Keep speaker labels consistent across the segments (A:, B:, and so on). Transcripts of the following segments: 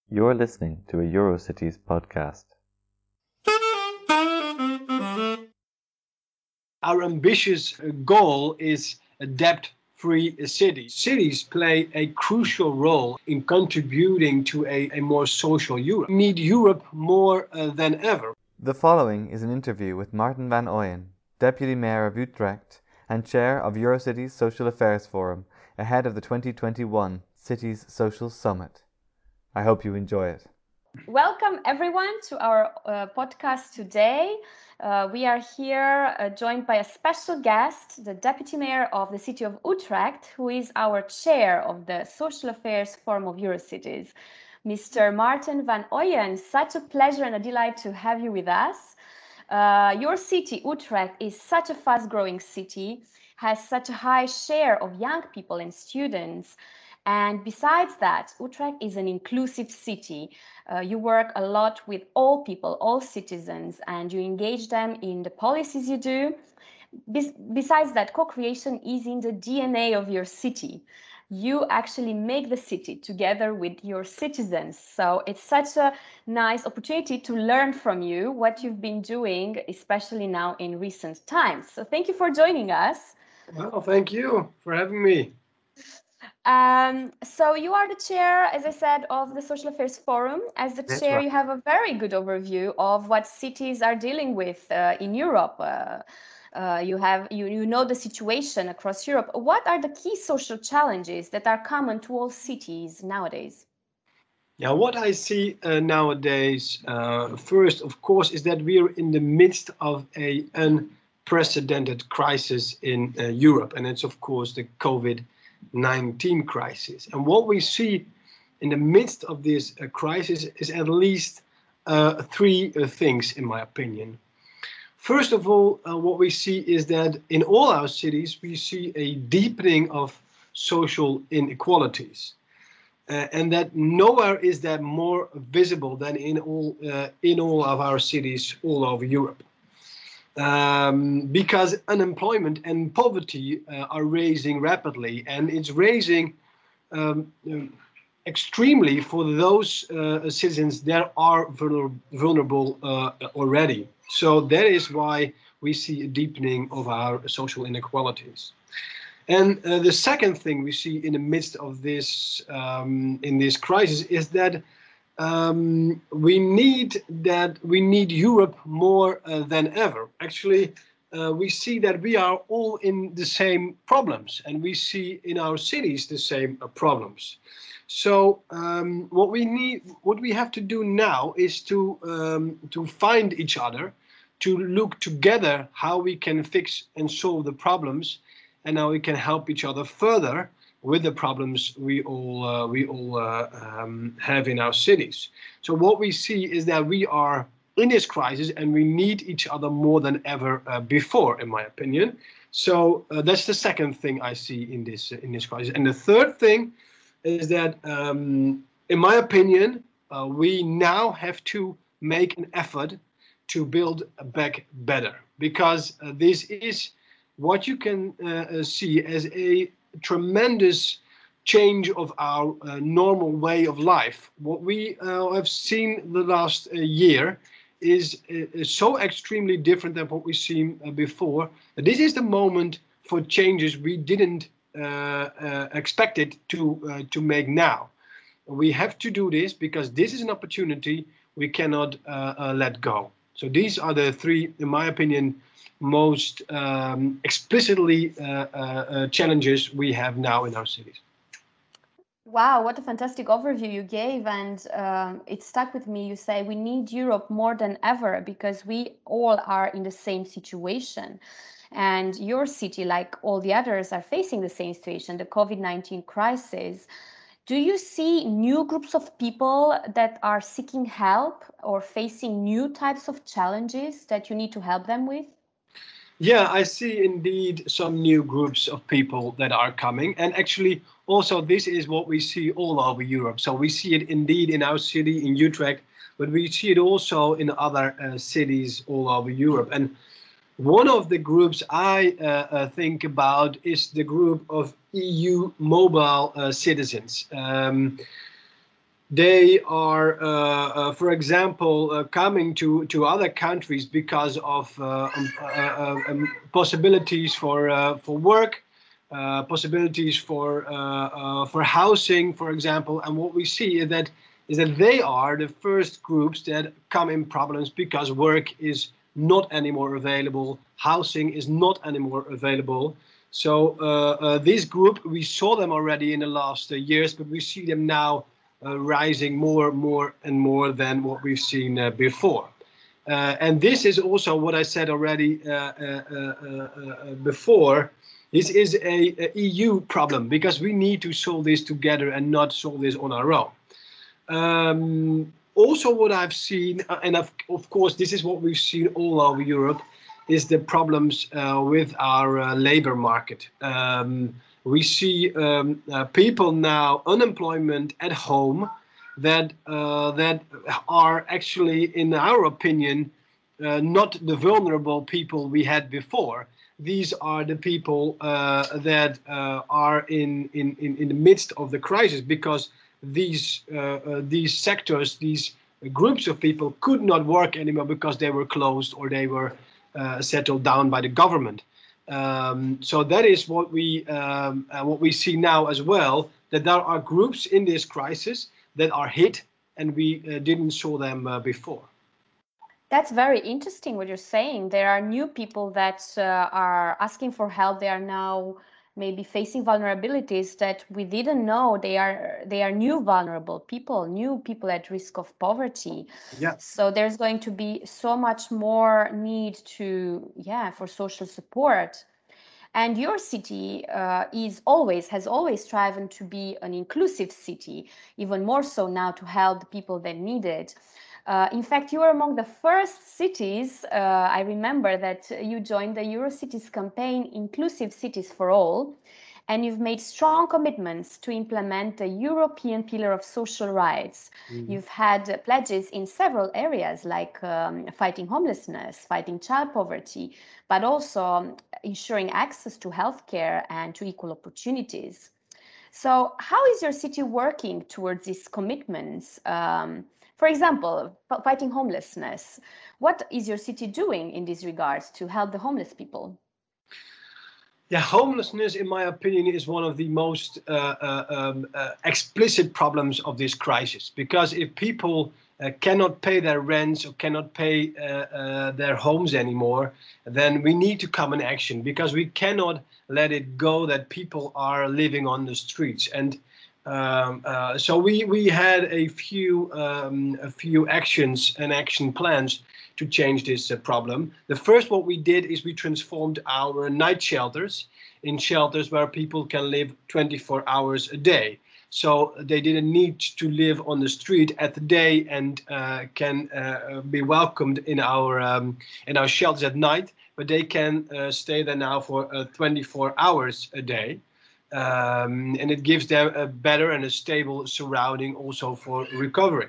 A: You're listening to a Eurocities podcast.
B: Our ambitious goal is a debt-free city. Cities play a crucial role in contributing to a more social Europe. We need Europe more than ever.
A: The following is an interview with Martin van Ooyen, Deputy Mayor of Utrecht and Chair of Eurocities Social Affairs Forum, ahead of the 2021 Cities Social Summit. I hope you enjoy it.
C: Welcome everyone to our podcast today. We are here joined by a special guest, the Deputy Mayor of the City of Utrecht, who is our Chair of the Social Affairs Forum of Eurocities. Mr. Martin van Ooyen, such a pleasure and a delight to have you with us. Your city, Utrecht, is such a fast-growing city, has such a high share of young people and students. And besides that, Utrecht is an inclusive city. You work a lot with all people, all citizens, and you engage them in the policies you do. Besides that, co-creation is in the DNA of your city. You actually make the city together with your citizens. So it's such a nice opportunity to learn from you what you've been doing, especially now in recent times. So thank you for joining us.
B: Well, thank you for having me.
C: So you are the chair, as I said, of the Social Affairs Forum. As the
B: That's
C: chair,
B: right.
C: you have a very good overview of what cities are dealing with in Europe. You know the situation across Europe. What are the key social challenges that are common to all cities nowadays?
B: Yeah, what I see nowadays, first, of course, is that we are in the midst of an unprecedented crisis in Europe, and it's, of course, the COVID-19 crisis. And what we see in the midst of this crisis is at least three things, in my opinion. First of all, what we see is that in all our cities, we see a deepening of social inequalities. And that nowhere is that more visible than in all of our cities all over Europe, because unemployment and poverty are raising rapidly, and it's raising extremely for those citizens that are vulnerable already. So that is why we see a deepening of our social inequalities. And the second thing we see in the midst of this in this crisis is that we need Europe more than ever. Actually, we see that we are all in the same problems, and we see in our cities the same problems. So what we have to do now is to find each other, to look together how we can fix and solve the problems, and how we can help each other further with the problems we all have in our cities. So what we see is that we are in this crisis, and we need each other more than ever before, in my opinion. So that's the second thing I see in this crisis. And the third thing is that, in my opinion, we now have to make an effort to build back better, because this is what you can see as a tremendous change of our normal way of life. What we have seen the last year is so extremely different than what we've seen before. This is the moment for changes we didn't expect it to make now. We have to do this because this is an opportunity we cannot let go. So these are the three, in my opinion, most explicitly challenges we have now in our cities.
C: Wow, what a fantastic overview you gave. And it stuck with me. You say we need Europe more than ever because we all are in the same situation. And your city, like all the others, are facing the same situation, the COVID-19 crisis. Do you see new groups of people that are seeking help or facing new types of challenges that you need to help them with?
B: Yeah, I see indeed some new groups of people that are coming. And actually, also, this is what we see all over Europe. So we see it indeed in our city, in Utrecht, but we see it also in other cities all over Europe. And one of the groups I think about is the group of EU mobile citizens. They are, for example, coming to other countries because of possibilities for work, possibilities for housing, for example. And what we see is that they are the first groups that come in problems because work is not anymore available, housing is not anymore available. So this group, we saw them already in the last years, but we see them now rising more and more than what we've seen before. And this is also what I said already before. This is a EU problem because we need to solve this together and not solve this on our own. Also, what I've seen, and of course, this is what we've seen all over Europe, is the problems with our labor market. We see people now unemployment at home that are actually, in our opinion, not the vulnerable people we had before. These are the people that are in the midst of the crisis, because these sectors, these groups of people could not work anymore because they were closed or they were settled down by the government. So that is what we see now as well, that there are groups in this crisis that are hit, and we didn't saw them before.
C: That's very interesting what you're saying. There are new people that are asking for help. They are now maybe facing vulnerabilities that we didn't know. They are new vulnerable people, new people at risk of poverty.
B: Yeah.
C: So there's going to be so much more need for social support. And your city has always striven to be an inclusive city, even more so now to help the people that need it. In fact, you were among the first cities. I remember that you joined the Eurocities campaign, Inclusive Cities for All, and you've made strong commitments to implement the European Pillar of Social Rights. Mm-hmm. You've had pledges in several areas, like fighting homelessness, fighting child poverty, but also ensuring access to healthcare and to equal opportunities. So how is your city working towards these commitments? For example, fighting homelessness. What is your city doing in these regards to help the homeless people?
B: Yeah, homelessness, in my opinion, is one of the most explicit problems of this crisis. Because if people cannot pay their rents or cannot pay their homes anymore, then we need to come in action, because we cannot let it go that people are living on the streets. And so we had a few actions and action plans to change this problem. The first, what we did is we transformed our night shelters in shelters where people can live 24 hours a day. So they didn't need to live on the street at the day and can be welcomed in our shelters at night, but they can stay there now for 24 hours a day. And it gives them a better and a stable surrounding also for recovery.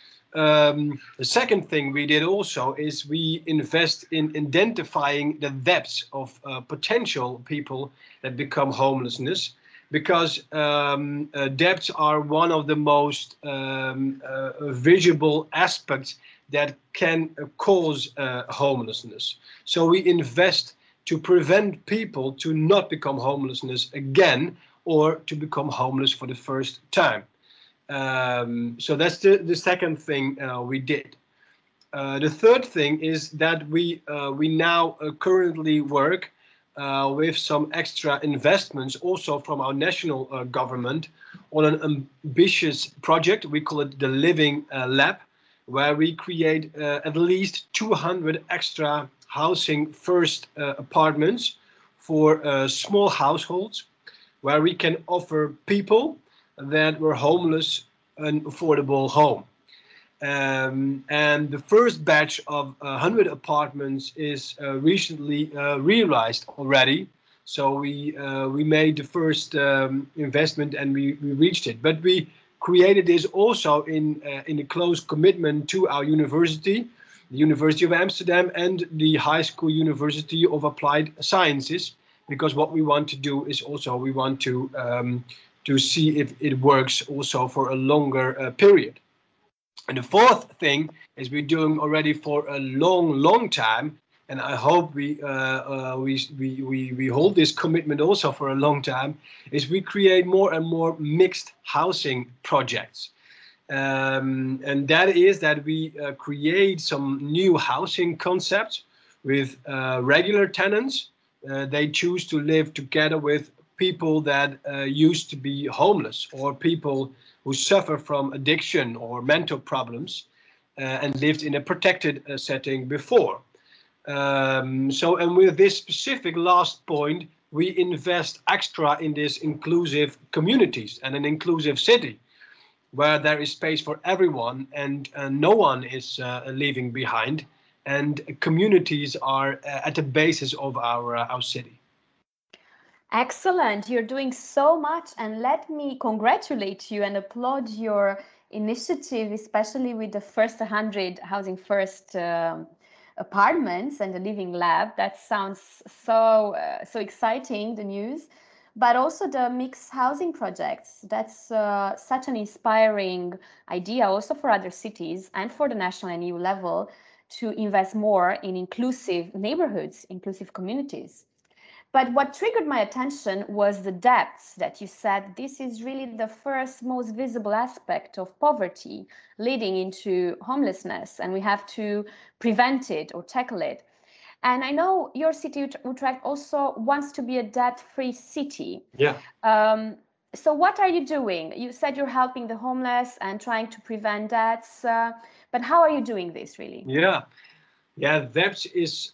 B: The second thing we did also is we invest in identifying the depths of potential people that become homelessness, because debts are one of the most visible aspects that can cause homelessness. So we invest to prevent people to not become homelessness again, or to become homeless for the first time. So that's the second thing we did. The third thing is that we now currently work with some extra investments also from our national government on an ambitious project. We call it the Living Lab, where we create at least 200 extra housing first apartments for small households, where we can offer people that were homeless an affordable home. And the first batch of 100 apartments is recently realized already. So we made the first investment and we reached it. But we created this also in a close commitment to our university, the University of Amsterdam, and the High School University of Applied Sciences, because what we want to do is also we want to to see if it works also for a longer period. And the fourth thing is we're doing already for a long time, and I hope we hold this commitment also for a long time, is we create more and more mixed housing projects. And that is that we create some new housing concepts with regular tenants. They choose to live together with people that used to be homeless, or people who suffer from addiction or mental problems and lived in a protected setting before. And with this specific last point, we invest extra in this inclusive communities and an inclusive city, where there is space for everyone and no one is leaving behind, and communities are at the basis of our city.
C: Excellent. You're doing so much, and let me congratulate you and applaud your initiative, especially with the first 100 Housing First apartments and the Living Lab. That sounds so exciting, the news. But also the mixed housing projects. That's such an inspiring idea also for other cities and for the national and EU level to invest more in inclusive neighborhoods, inclusive communities. But what triggered my attention was the depths that you said this is really the first most visible aspect of poverty leading into homelessness, and we have to prevent it or tackle it. And I know your city, Utrecht, also wants to be a debt-free city.
B: Yeah.
C: So what are you doing? You said you're helping the homeless and trying to prevent debts, but how are you doing this really?
B: Yeah, that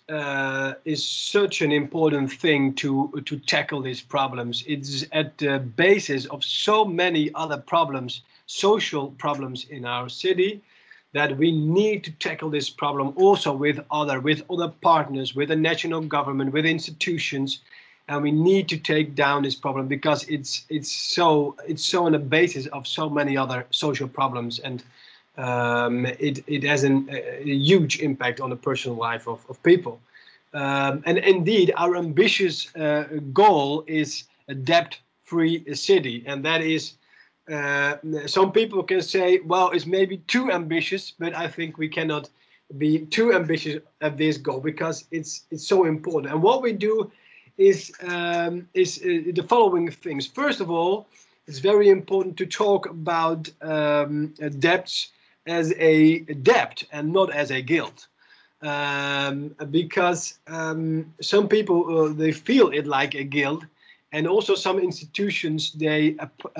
B: is such an important thing to tackle these problems. It's at the basis of so many other problems, social problems in our city, that we need to tackle this problem also with other partners, with the national government, with institutions, and we need to take down this problem because it's so on the basis of so many other social problems, and it has a huge impact on the personal life of people. And indeed, our ambitious goal is a debt-free city, and that is, some people can say, well, it's maybe too ambitious, but I think we cannot be too ambitious at this goal because it's so important. And what we do is the following things. First of all, it's very important to talk about debts as a debt and not as a guilt, because some people they feel it like a guilt, and also some institutions they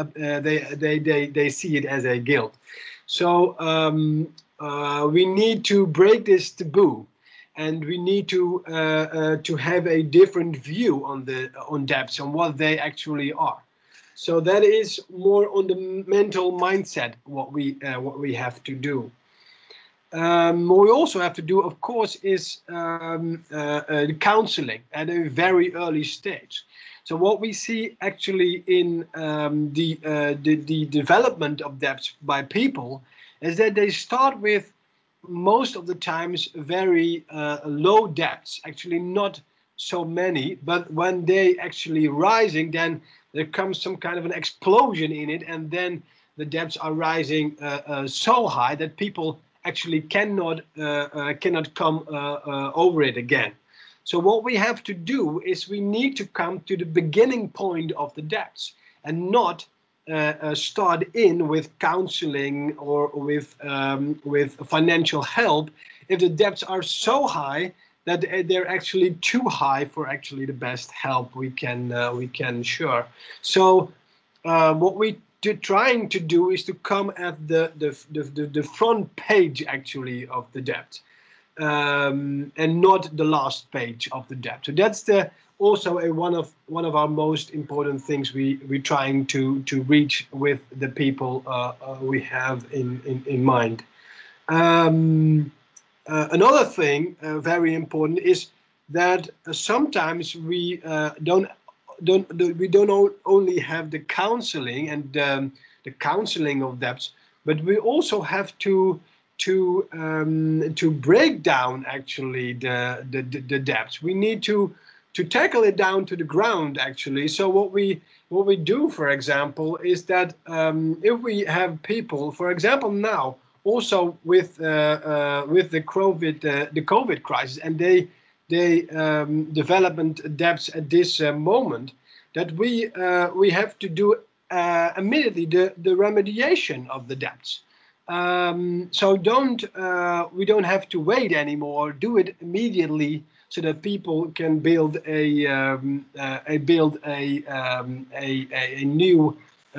B: see it as a guilt. So we need to break this taboo, and we need to have a different view on debts and what they actually are. So that is more on the mental mindset, what we have to do. What we also have to do, of course, is counseling at a very early stage. So what we see actually in the development of debts by people is that they start with, most of the times, very low debts, actually not so many, but when they actually rising, then there comes some kind of an explosion in it, and then the debts are rising so high that people actually cannot come over it again. So what we have to do is we need to come to the beginning point of the debts, and not start in with counseling or with financial help if the debts are so high that they're actually too high for actually the best help we can sure. So what we trying to do is to come at the front page actually of the debt, and not the last page of the debt. So that's also one of our most important things we're trying to reach with the people we have in mind. Another thing very important is that sometimes we don't only have the counseling and the counseling of debts, but we also have to break down actually the debts. We need to to tackle it down to the ground, actually. So what we do, for example, is that if we have people, for example, now also with the COVID crisis, and they development debts at this moment, that we have to do immediately the remediation of the debts. So we don't have to wait anymore. Do it immediately, so that people can build a new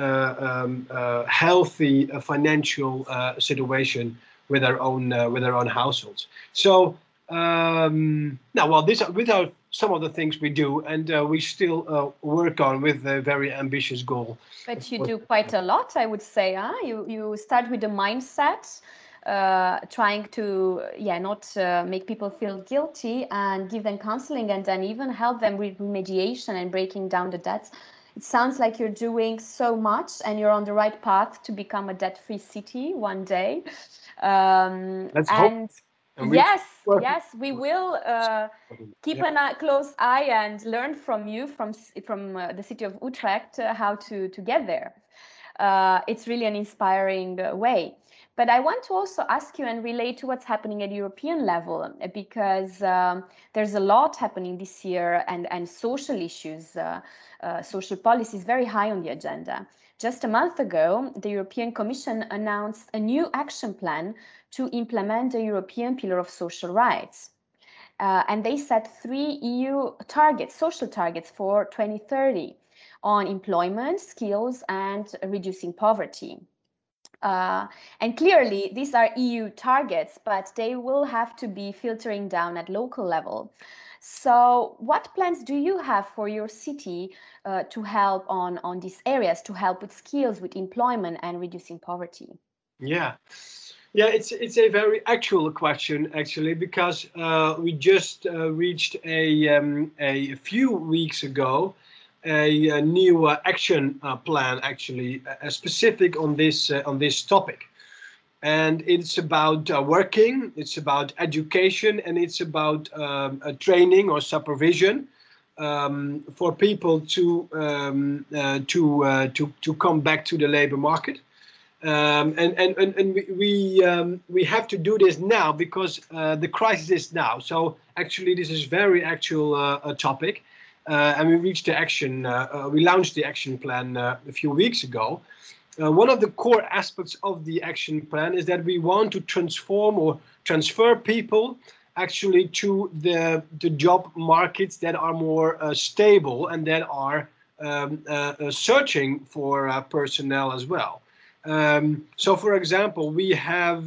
B: healthy financial situation with their own households. So now, well, these are some of the things we do, and we still work on with a very ambitious goal.
C: But you do quite a lot, I would say. Huh? You start with the mindset, trying to not make people feel guilty, and give them counseling, and then even help them with remediation and breaking down the debts. It sounds like you're doing so much, and you're on the right path to become a debt-free city one day.
B: Let's hope.
C: Yes, we will keep a close eye and learn from you, from the city of Utrecht, how to get there. It's really an inspiring way. But I want to also ask you and relate to what's happening at European level, because there's a lot happening this year, and social issues, social policy is very high on the agenda. Just a month ago, the European Commission announced a new action plan to implement the European Pillar of Social Rights. And they set 3 EU targets, social targets for 2030 on employment, skills, and reducing poverty. And clearly, these are EU targets, but they will have to be filtering down at local level. So what plans do you have for your city to help on these areas, to help with skills, with employment, and reducing poverty?
B: Yeah, it's a very actual question, actually, because we just reached a few weeks ago a new action plan, actually, specific on this topic. And it's about working, it's about education, and it's about training or supervision for people to come back to the labor market. And we have to do this now, because the crisis is now. So actually, this is very actual topic. And we reached the action, we launched the action plan a few weeks ago. One of the core aspects of the action plan is that we want to transform or transfer people actually to the job markets that are more stable, and that are searching for personnel as well. So, for example, we have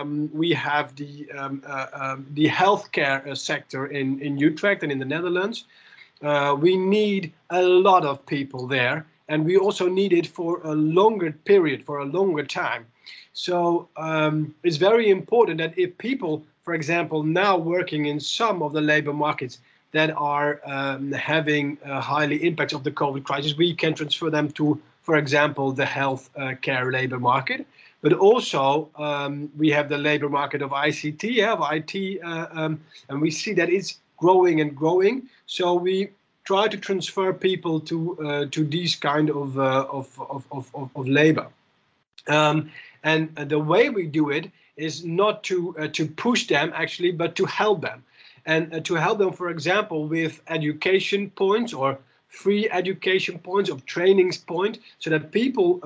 B: the healthcare sector in Utrecht and in the Netherlands. We need a lot of people there, and we also need it for a longer period, for a longer time. So it's very important that if people, for example, now working in some of the labor markets that are having highly impacts of the COVID crisis, we can transfer them to, for example, the health care labor market. But also we have the labor market of ICT, of IT, and we see that it's growing and growing. So we try to transfer people to these kind of labor. And the way we do it is not to push them, actually, but to help them. And to help them, for example, with education points or free education points, of trainings point, so that people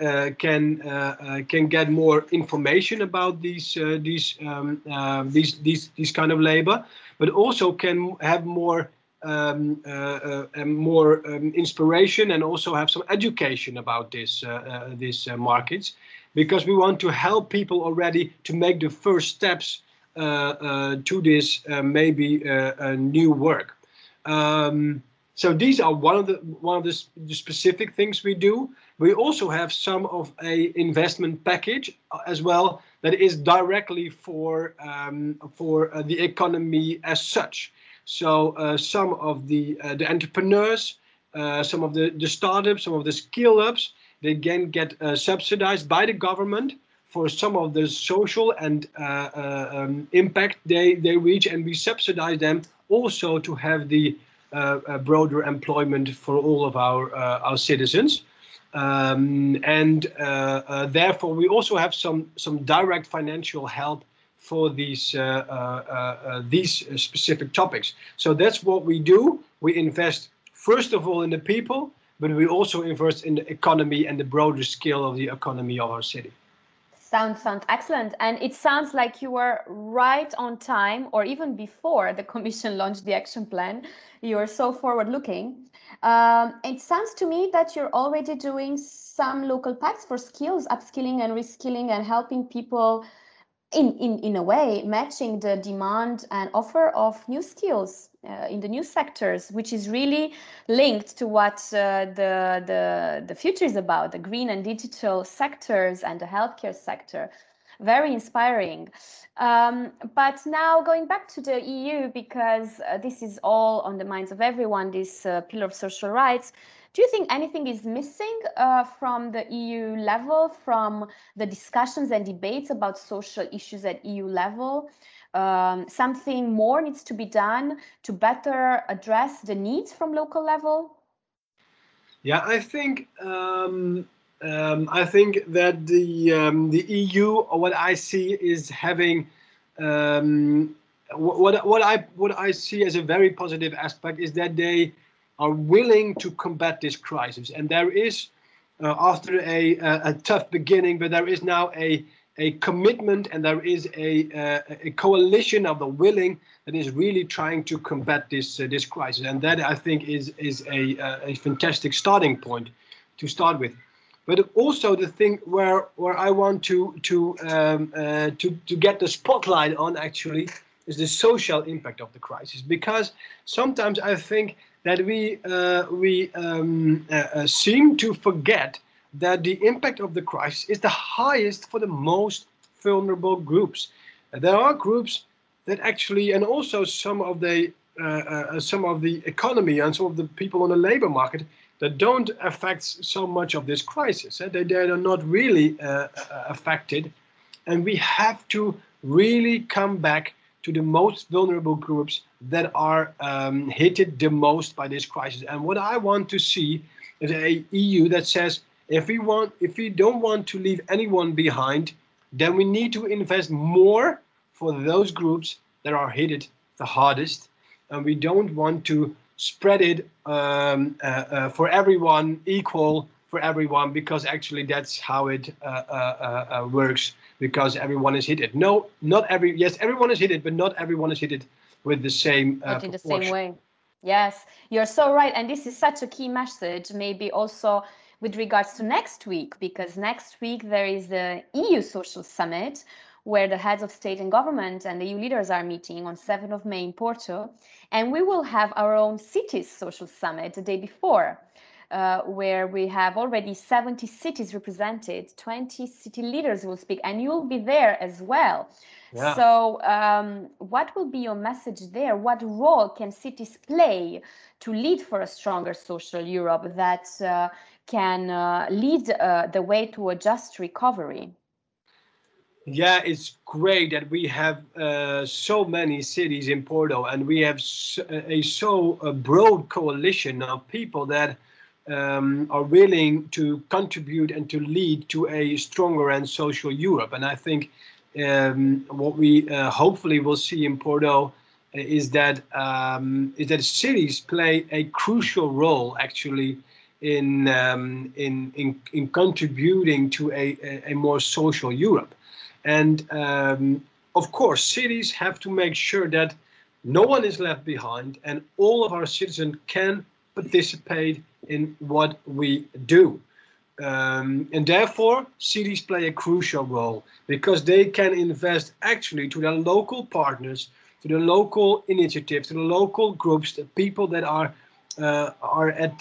B: can get more information about these kind of labor, but also can have more inspiration, and also have some education about these markets, because we want to help people already to make the first steps to this maybe new work. So these are one of the specific things we do. We also have some of a investment package as well that is directly for the economy as such. So some of the entrepreneurs, some of the startups, some of the scale-ups, they can get subsidized by the government for some of the social and impact they reach, and we subsidize them also to have the broader employment for all of our citizens. Therefore, we also have some direct financial help for these specific topics. So that's what we do. We invest first of all in the people, but we also invest in the economy and the broader scale of the economy of our city.
C: Sounds excellent. And it sounds like you were right on time, or even before the Commission launched the action plan. You are so forward looking. It sounds to me that you're already doing some local pacts for skills, upskilling and reskilling, and helping people in a way matching the demand and offer of new skills in the new sectors, which is really linked to what the future is about, the green and digital sectors and the healthcare sector. Very inspiring. But now going back to the EU, because this is all on the minds of everyone, this pillar of social rights. Do you think anything is missing from the EU level, from the discussions and debates about social issues at EU level? Something more needs to be done to better address the needs from local level?
B: Yeah, I think that the EU, or what I see, is having what I see as a very positive aspect is that they are willing to combat this crisis. And there is, after a tough beginning, but there is now a commitment, and there is a coalition of the willing that is really trying to combat this crisis. And that, I think, is a fantastic starting point to start with. But also the thing where I want to get the spotlight on actually is the social impact of the crisis, because sometimes I think that we seem to forget that the impact of the crisis is the highest for the most vulnerable groups. There are groups that actually, and also some of the economy and some of the people on the labor market that don't affect so much of this crisis. They are not really affected, and we have to really come back to the most vulnerable groups that are hit the most by this crisis. And what I want to see is a EU that says, if we don't want to leave anyone behind, then we need to invest more for those groups that are hit the hardest, and we don't want to spread it for everyone, equal for everyone, because actually that's how it works, because everyone is hit. No, yes, everyone is hit, but not everyone is hit with the same
C: not in the same way. Yes, you're so right. And this is such a key message, maybe also with regards to next week, because next week there is the EU Social Summit, where the heads of state and government and the EU leaders are meeting on 7th of May in Porto. And we will have our own cities social summit the day before, where we have already 70 cities represented, 20 city leaders will speak, and you'll be there as well. Yeah. So what will be your message there? What role can cities play to lead for a stronger social Europe that can lead the way to a just recovery?
B: Yeah, it's great that we have so many cities in Porto, and we have a broad coalition of people that are willing to contribute and to lead to a stronger and social Europe. And I think what we hopefully will see in Porto is that cities play a crucial role actually in contributing to a more social Europe. And of course, cities have to make sure that no one is left behind and all of our citizens can participate in what we do. And therefore, cities play a crucial role because they can invest actually to their local partners, to the local initiatives, to the local groups, the people that are at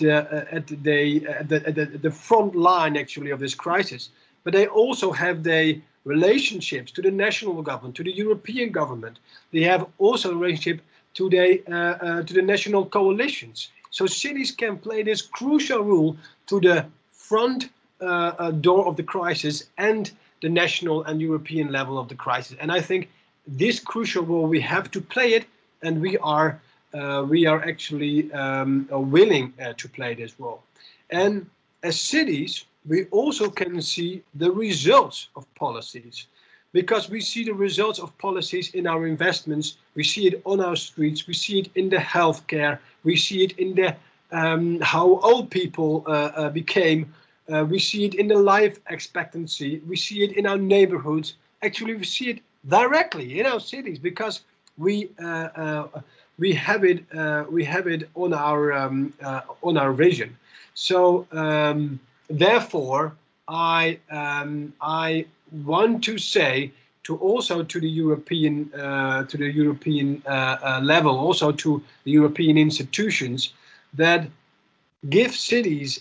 B: the front line actually of this crisis. But they also have the relationships to the national government, to the European government. They have also a relationship to the national coalitions. So cities can play this crucial role to the front door of the crisis and the national and European level of the crisis. And I think this crucial role, we have to play it, and we are we are actually willing to play this role. And as cities, we also can see the results of policies, because we see the results of policies in our investments, we see it on our streets, we see it in the healthcare, we see it in the how old people became, we see it in the life expectancy, we see it in our neighborhoods. Actually, we see it directly in our cities, because we have it on our vision. So therefore, I want to say to the European level, also to the European institutions, that give cities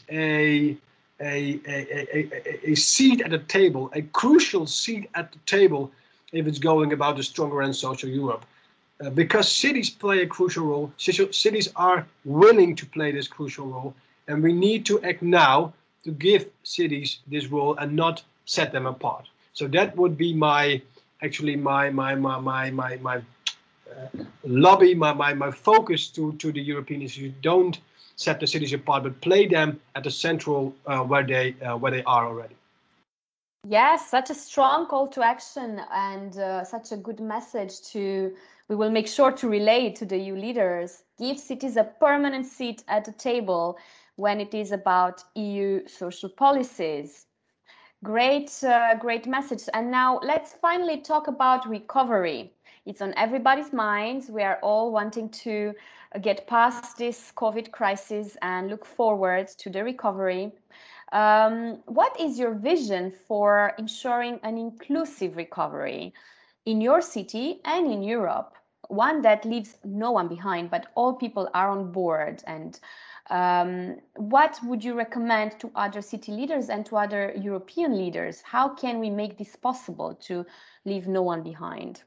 B: a seat at the table, a crucial seat at the table, if it's going about a stronger and social Europe. Because cities play a crucial role, cities are willing to play this crucial role, and we need to act now to give cities this role and not set them apart. So that would be my lobby, my focus to the European institutions. Don't set the cities apart, but play them at the central where they are already.
C: Yes, such a strong call to action, and such a good message to, we will make sure to relay to the EU leaders. Give cities a permanent seat at the table when it is about EU social policies. Great, great message. And now let's finally talk about recovery. It's on everybody's minds. We are all wanting to get past this COVID crisis and look forward to the recovery. What is your vision for ensuring an inclusive recovery in your city and in Europe? One that leaves no one behind, but all people are on board. And what would you recommend to other city leaders and to other European leaders? How can we make this possible to leave no one behind?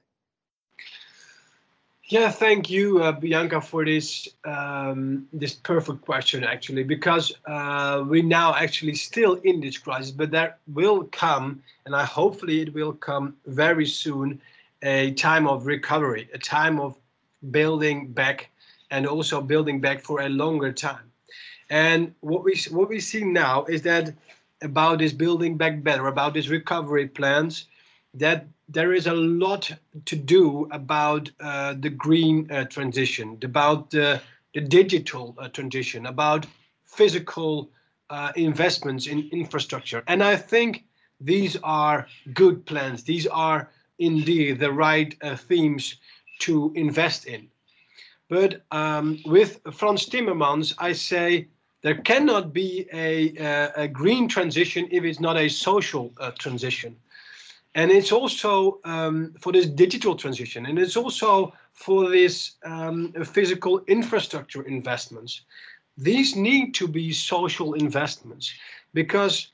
B: Yeah, thank you, Bianca, for this perfect question, actually, because we're now actually still in this crisis, but there will come, and hopefully it will come very soon, a time of recovery, a time of building back, and also building back for a longer time. And what we see now is that about this building back better, about these recovery plans, that there is a lot to do about the green transition, about the digital transition, about physical investments in infrastructure. And I think these are good plans. These are indeed the right themes to invest in. But with Frans Timmermans, I say there cannot be a green transition if it's not a social transition. And it's also for this digital transition, and it's also for this physical infrastructure investments. These need to be social investments, because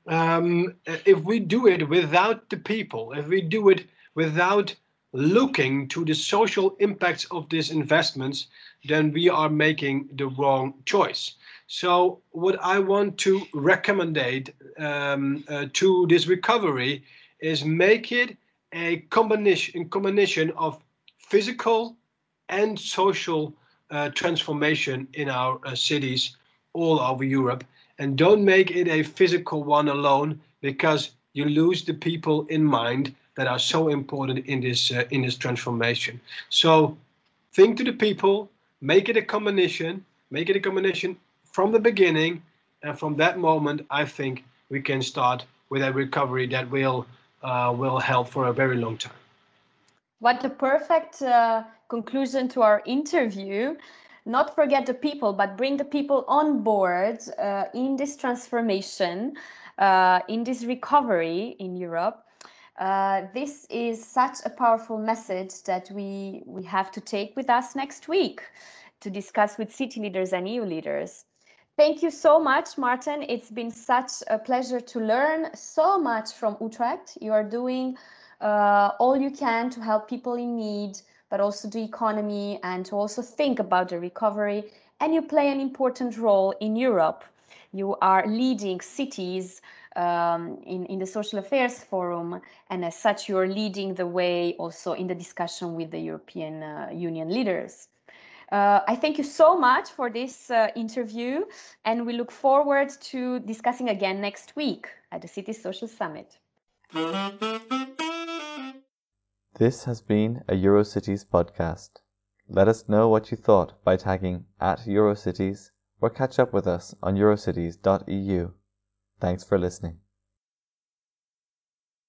B: if we do it without the people, if we do it without looking to the social impacts of these investments, then we are making the wrong choice. So what I want to recommend to this recovery is make it a combination of physical and social transformation in our cities all over Europe. And don't make it a physical one alone, because you lose the people in mind that are so important in this transformation. So think to the people, make it a combination from the beginning, and from that moment, I think we can start with a recovery that will help for a very long time.
C: What a perfect conclusion to our interview. Not forget the people, but bring the people on board in this transformation, in this recovery in Europe. This is such a powerful message that we have to take with us next week to discuss with city leaders and EU leaders. Thank you so much, Martin. It's been such a pleasure to learn so much from Utrecht. You are doing all you can to help people in need, but also the economy, and to also think about the recovery. And you play an important role in Europe. You are leading cities in the Social Affairs Forum, and as such, you are leading the way also in the discussion with the European Union leaders. I thank you so much for this interview, and we look forward to discussing again next week at the City Social Summit.
A: This has been a Eurocities podcast. Let us know what you thought by tagging @Eurocities or catch up with us on eurocities.eu. Thanks for listening.